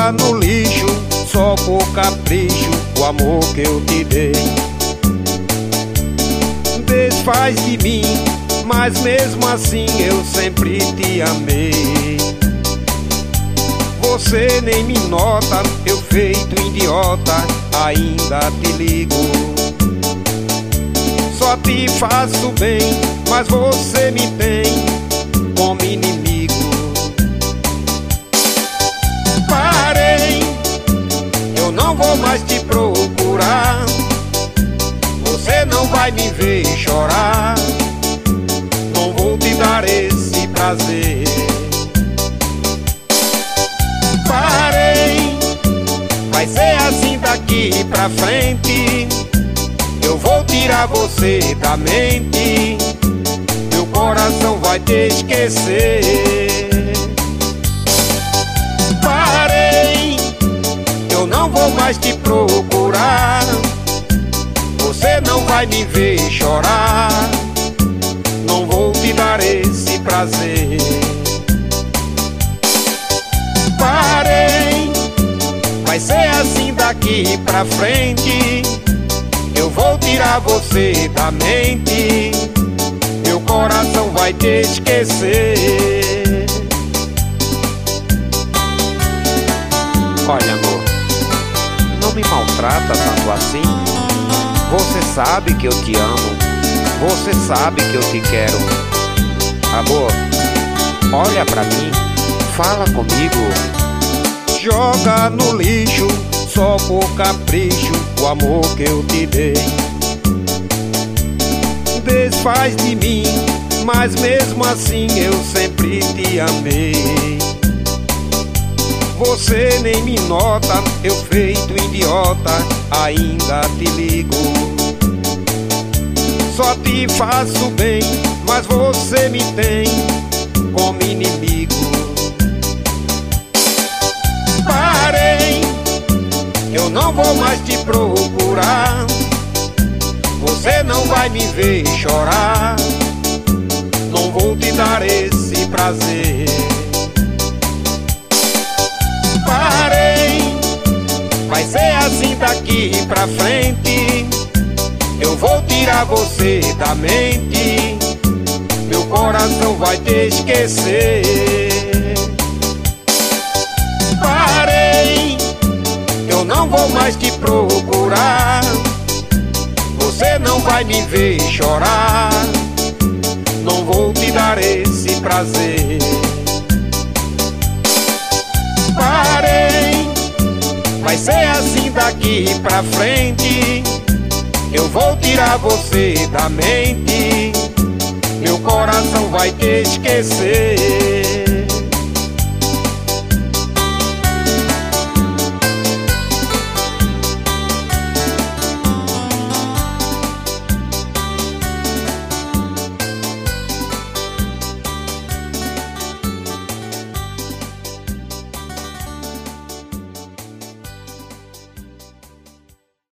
Joga no lixo, só por capricho, o amor que eu te dei. Desfaz de mim, mas mesmo assim eu sempre te amei. Você nem me nota, eu feito idiota, ainda te ligo. Só te faço bem, mas você me tem como inimigo. Parei, eu não vou mais te procurar. Você não vai me ver chorar. Não vou te dar esse prazer. Parei, vai ser assim daqui pra frente. Eu vou tirar você da mente. Meu coração vai te esquecer. Parei, eu não vou mais te procurar. Você não vai me ver chorar. Não vou te dar esse prazer. Parei, vai ser assim daqui pra frente. Eu vou tirar você da mente. Meu coração vai te esquecer. Olha, amor, não me maltrata tanto assim. Você sabe que eu te amo. Você sabe que eu te quero. Amor, olha pra mim, fala comigo. Joga no lixo, só por capricho, o amor que eu te dei. Desfaz de mim, mas mesmo assim eu sempre te amei. Você nem me nota, eu feito idiota, ainda te ligo. Só te faço bem, mas você me tem como inimigo. Parei, eu não vou mais te procurar. Você não vai me ver chorar. Não vou te dar esse prazer. Parei, vai ser assim daqui pra frente. Eu vou tirar você da mente. Meu coração vai te esquecer. Parei, eu não vou mais te procurar. Você não vai me ver chorar. Não vou te dar esse prazer. Parei, vai ser assim daqui pra frente. Eu vou tirar você da mente. Meu coração vai te esquecer.